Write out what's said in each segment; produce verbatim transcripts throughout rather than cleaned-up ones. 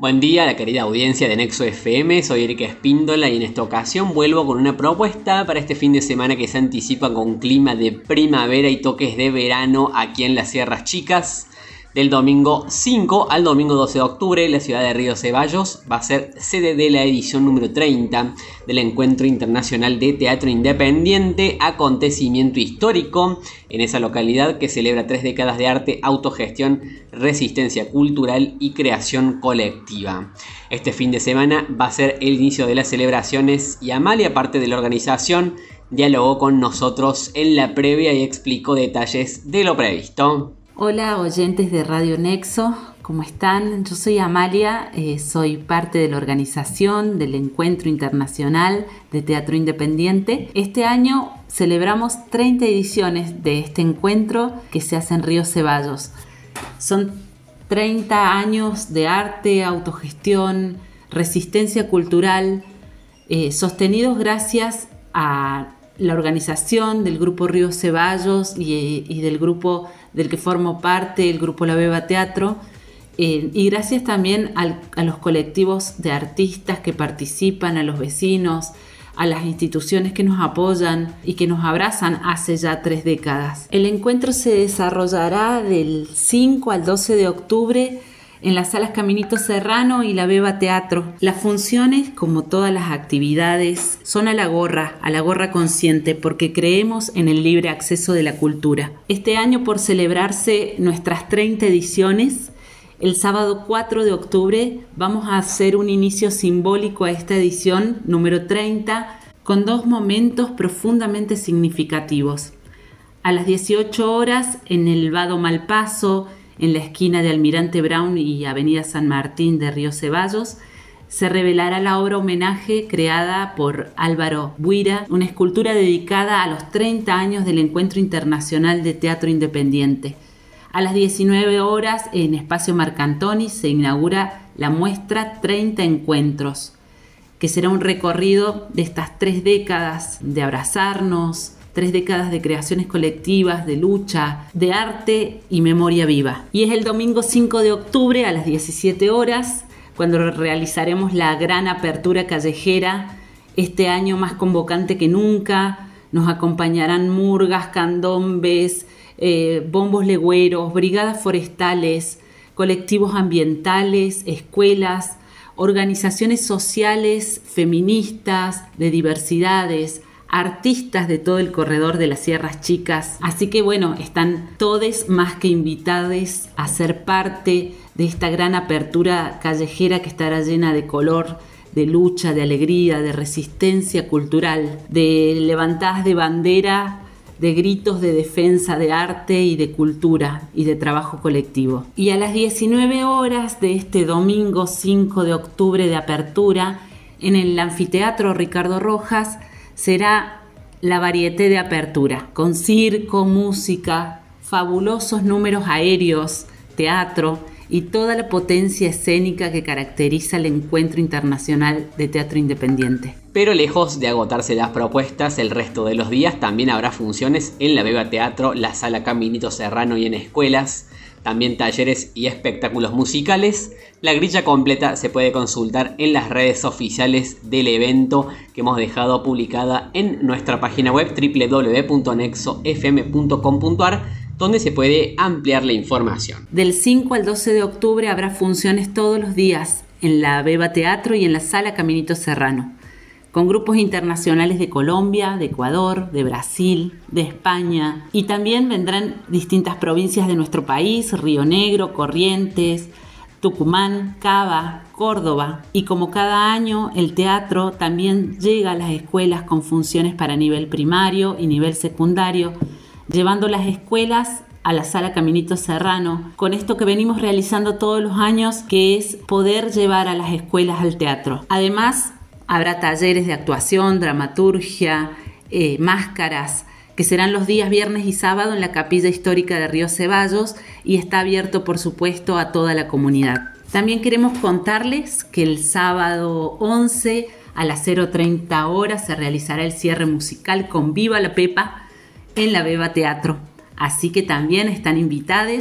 Buen día a la querida audiencia de Nexo F M, soy Erika Espíndola y en esta ocasión vuelvo con una propuesta para este fin de semana que se anticipa con clima de primavera y toques de verano aquí en las Sierras Chicas. Del domingo cinco al domingo doce de octubre, la ciudad de Río Ceballos va a ser sede de la edición número treinta del Encuentro Internacional de Teatro Independiente, acontecimiento histórico en esa localidad que celebra tres décadas de arte, autogestión, resistencia cultural y creación colectiva. Este fin de semana va a ser el inicio de las celebraciones y Amalia, parte de la organización, dialogó con nosotros en la previa y explicó detalles de lo previsto. Hola oyentes de Radio Nexo, ¿cómo están? Yo soy Amalia, eh, soy parte de la organización del Encuentro Internacional de Teatro Independiente. Este año celebramos treinta ediciones de este encuentro que se hace en Río Ceballos. Son treinta años de arte, autogestión, resistencia cultural, eh, sostenidos gracias a la organización del Grupo Río Ceballos y, y del grupo del que formo parte, el Grupo La Beba Teatro, eh, y gracias también al, a los colectivos de artistas que participan, a los vecinos, a las instituciones que nos apoyan y que nos abrazan hace ya tres décadas. El encuentro se desarrollará del cinco al doce de octubre en las salas Caminito Serrano y La Beba Teatro. Las funciones, como todas las actividades, son a la gorra, a la gorra consciente, porque creemos en el libre acceso de la cultura. Este año, por celebrarse nuestras treinta ediciones, el sábado cuatro de octubre vamos a hacer un inicio simbólico a esta edición número treinta con dos momentos profundamente significativos. A las dieciocho horas, en el Vado Malpaso, en la esquina de Almirante Brown y Avenida San Martín de Río Ceballos, se revelará la obra homenaje creada por Álvaro Buira, una escultura dedicada a los treinta años del Encuentro Internacional de Teatro Independiente. A las diecinueve horas, en Espacio Marcantoni, se inaugura la muestra treinta Encuentros, que será un recorrido de estas tres décadas de abrazarnos, tres décadas de creaciones colectivas, de lucha, de arte y memoria viva. Y es el domingo cinco de octubre a las diecisiete horas, cuando realizaremos la gran apertura callejera, este año más convocante que nunca. Nos acompañarán murgas, candombes, eh, bombos legüeros, brigadas forestales, colectivos ambientales, escuelas, organizaciones sociales, feministas, de diversidades, artistas de todo el corredor de las Sierras Chicas. Así que bueno, están todos más que invitados a ser parte de esta gran apertura callejera que estará llena de color, de lucha, de alegría, de resistencia cultural, de levantadas de bandera, de gritos de defensa de arte y de cultura y de trabajo colectivo. Y a las diecinueve horas de este domingo cinco de octubre de apertura, en el Anfiteatro Ricardo Rojas, será la varieté de apertura, con circo, música, fabulosos números aéreos, teatro y toda la potencia escénica que caracteriza el Encuentro Internacional de Teatro Independiente. Pero lejos de agotarse las propuestas, el resto de los días también habrá funciones en la Beba Teatro, la Sala Caminito Serrano y en escuelas, también talleres y espectáculos musicales. La grilla completa se puede consultar en las redes oficiales del evento que hemos dejado publicada en nuestra página web doble u doble u doble u punto nexo f m punto com punto a r, donde se puede ampliar la información. Del cinco al doce de octubre habrá funciones todos los días en la Beba Teatro y en la Sala Caminito Serrano, con grupos internacionales de Colombia, de Ecuador, de Brasil, de España, y también vendrán distintas provincias de nuestro país: Río Negro, Corrientes, Tucumán, Cava, Córdoba. Y como cada año, el teatro también llega a las escuelas con funciones para nivel primario y nivel secundario, llevando las escuelas a la Sala Caminito Serrano, con esto que venimos realizando todos los años, que es poder llevar a las escuelas al teatro. Además, habrá talleres de actuación, dramaturgia, eh, máscaras, que serán los días viernes y sábado en la Capilla Histórica de Río Ceballos, y está abierto, por supuesto, a toda la comunidad. También queremos contarles que el sábado once a las cero treinta horas se realizará el cierre musical con Viva la Pepa en la Beba Teatro. Así que también están invitados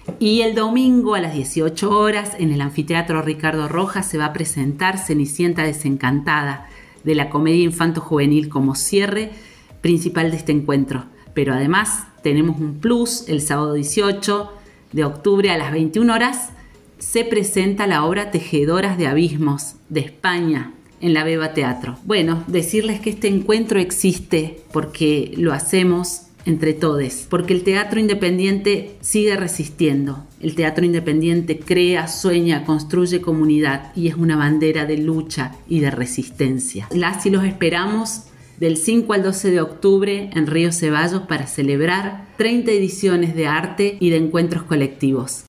Y el domingo a las dieciocho horas en el Anfiteatro Ricardo Rojas se va a presentar Cenicienta Desencantada, de la comedia infanto-juvenil, como cierre principal de este encuentro. Pero además tenemos un plus: el sábado dieciocho de octubre a las veintiuna horas se presenta la obra Tejedoras de Abismos, de España, en la Beba Teatro. Bueno, decirles que este encuentro existe porque lo hacemos entre todos, porque el teatro independiente sigue resistiendo. El teatro independiente crea, sueña, construye comunidad y es una bandera de lucha y de resistencia. Las y los esperamos del cinco al doce de octubre en Río Ceballos para celebrar treinta ediciones de arte y de encuentros colectivos.